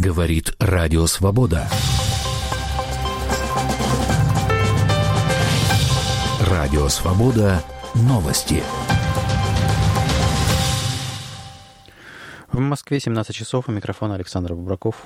Говорит Радио Свобода. Радио Свобода. Новости. В Москве 17 часов. У микрофона Александр Бубраков.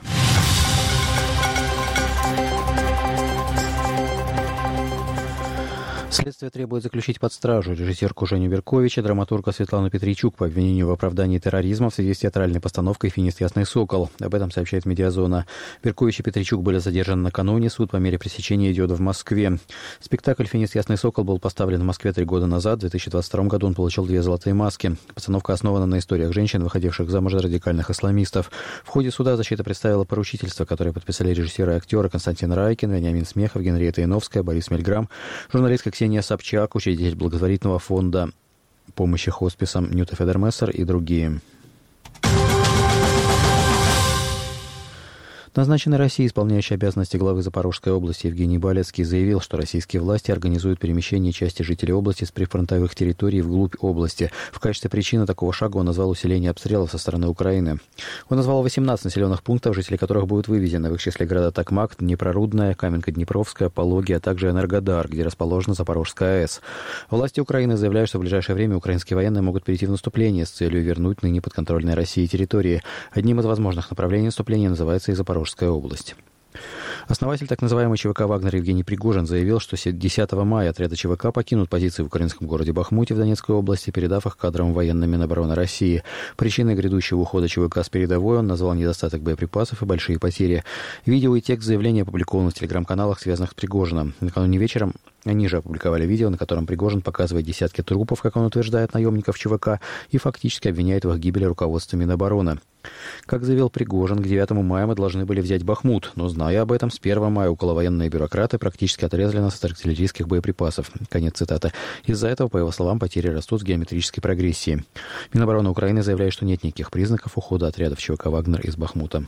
Следствие требует заключить под стражу режиссерку Женю Беркович, драматурга Светлану Петричук по обвинению в оправдании терроризма в связи с театральной постановкой «Финист Ясный Сокол». Об этом сообщает «Медиазона». Беркович и Петричук были задержаны накануне. Суд по мере пресечения идет в Москве. Спектакль «Финист Ясный Сокол» был поставлен в Москве 3 года назад. В 2022 году он получил 2 золотые маски. Постановка основана на историях женщин, выходивших замуж за радикальных исламистов. В ходе суда защита представила поручительство, которое подписали режиссеры и актеры Константин Райкин, Вениамин Смехов, Генриетта Яновская, Борис Мельграм, журналистка Ксения Собчак, учредитель благотворительного фонда помощи хосписам Нюта Федермессер и другие. Назначенный Россией исполняющий обязанности главы Запорожской области Евгений Балецкий заявил, что российские власти организуют перемещение части жителей области с прифронтовых территорий вглубь области. В качестве причины такого шага он назвал усиление обстрелов со стороны Украины. Он назвал 18 населенных пунктов, жители которых будут вывезены. В их числе города Токмак, Днепрорудная, Каменка-Днепровская, Пологи, а также Энергодар, где расположена Запорожская АЭС. Власти Украины заявляют, что в ближайшее время украинские военные могут перейти в наступление с целью вернуть ныне подконтрольной России территории. Одним из возможных направлений наступления называется и Запорожская область. Основатель так называемой ЧВК «Вагнер» Евгений Пригожин заявил, что 10 мая отряды ЧВК покинут позиции в украинском городе Бахмуте в Донецкой области, передав их кадрам военным Минобороны России. Причиной грядущего ухода ЧВК с передовой он назвал недостаток боеприпасов и большие потери. Видео и текст заявления опубликованы в телеграм-каналах, связанных с Пригожиным. Накануне вечером они же опубликовали видео, на котором Пригожин показывает десятки трупов, как он утверждает, наемников ЧВК, и фактически обвиняет в их гибели руководство Минобороны. Как заявил Пригожин, к 9 мая мы должны были взять Бахмут, но, зная об этом, с 1 мая околовоенные бюрократы практически отрезали нас от артиллерийских боеприпасов. Конец цитаты. Из-за этого, по его словам, потери растут с геометрической прогрессией. Минобороны Украины заявляет, что нет никаких признаков ухода отрядов ЧВК «Вагнер» из Бахмута.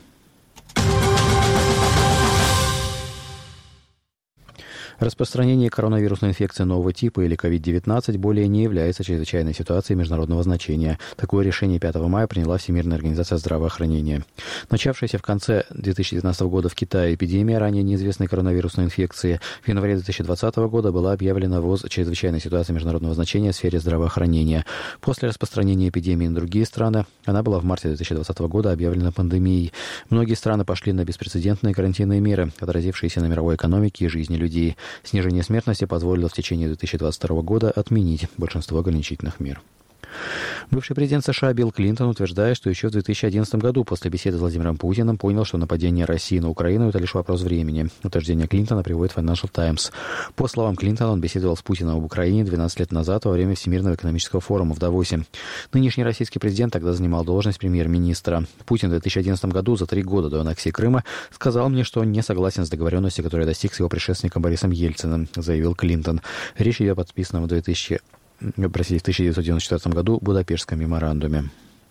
Распространение коронавирусной инфекции нового типа или COVID-19 более не является чрезвычайной ситуацией международного значения. Такое решение 5 мая приняла Всемирная организация здравоохранения. Начавшаяся в конце 2019 года в Китае эпидемия ранее неизвестной коронавирусной инфекции в январе 2020 года была объявлена ВОЗ чрезвычайной ситуацией международного значения в сфере здравоохранения. После распространения эпидемии на другие страны она была в марте 2020 года объявлена пандемией. Многие страны пошли на беспрецедентные карантинные меры, отразившиеся на мировой экономике и жизни людей. Снижение смертности позволило в течение 2022 года отменить большинство ограничительных мер. Бывший президент США Билл Клинтон утверждает, что еще в 2011 году после беседы с Владимиром Путиным понял, что нападение России на Украину – это лишь вопрос времени. Утверждение Клинтона приводит Financial Times. По словам Клинтона, он беседовал с Путиным об Украине 12 лет назад во время Всемирного экономического форума в Давосе. Нынешний российский президент тогда занимал должность премьер-министра. Путин в 2011 году, за 3 года до аннексии Крыма, сказал мне, что он не согласен с договоренностью, которую достиг с его предшественником Борисом Ельциным, заявил Клинтон. Речь идет о подписанном в 1994 году Будапештском меморандуме.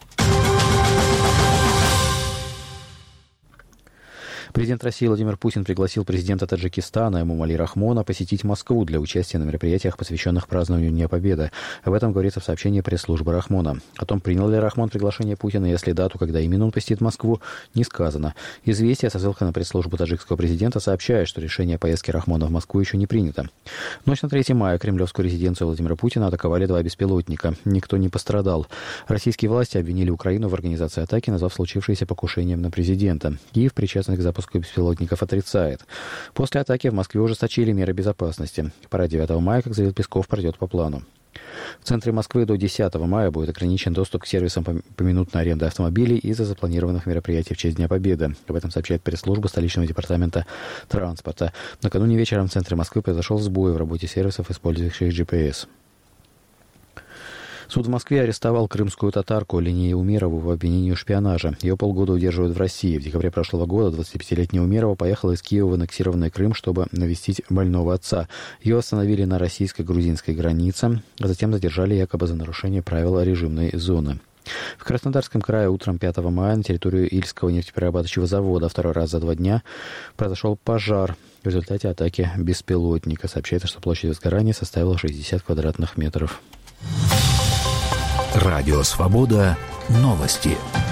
Президент России Владимир Путин пригласил президента Таджикистана Эмомали Рахмона посетить Москву для участия на мероприятиях, посвященных празднованию Дня Победы. Об этом говорится в сообщении пресс-службы Рахмона. О том, принял ли Рахмон приглашение Путина, если дату, когда именно он посетит Москву, не сказано. Известие со ссылкой на пресс-службу таджикского президента сообщает, что решение о поездке Рахмона в Москву еще не принято. В ночь на 3 мая кремлевскую резиденцию Владимира Путина атаковали 2 беспилотника. Никто не пострадал. Российские власти обвинили Украину в организации атаки, назвав случившееся покушением на президента. Киев, причастный к запуску беспилотников, отрицает. После атаки в Москве ужесточили меры безопасности. Парад 9 мая, как заявил Песков, пройдет по плану. В центре Москвы до 10 мая будет ограничен доступ к сервисам поминутной аренды автомобилей из-за запланированных мероприятий в честь Дня Победы. Об этом сообщает пресс-служба столичного департамента транспорта. Накануне вечером в центре Москвы произошел сбой в работе сервисов, использующих GPS. Суд в Москве арестовал крымскую татарку Линею Умерову в обвинении в шпионаже. Ее полгода удерживают в России. В декабре прошлого года 25-летняя Умерова поехала из Киева в аннексированный Крым, чтобы навестить больного отца. Ее остановили на российско-грузинской границе, а затем задержали якобы за нарушение правил режимной зоны. В Краснодарском крае утром 5 мая на территорию Ильского нефтеперерабатывающего завода второй раз за 2 дня произошел пожар в результате атаки беспилотника. Сообщается, что площадь сгорания составила 60 квадратных метров. Радио «Свобода». Новости.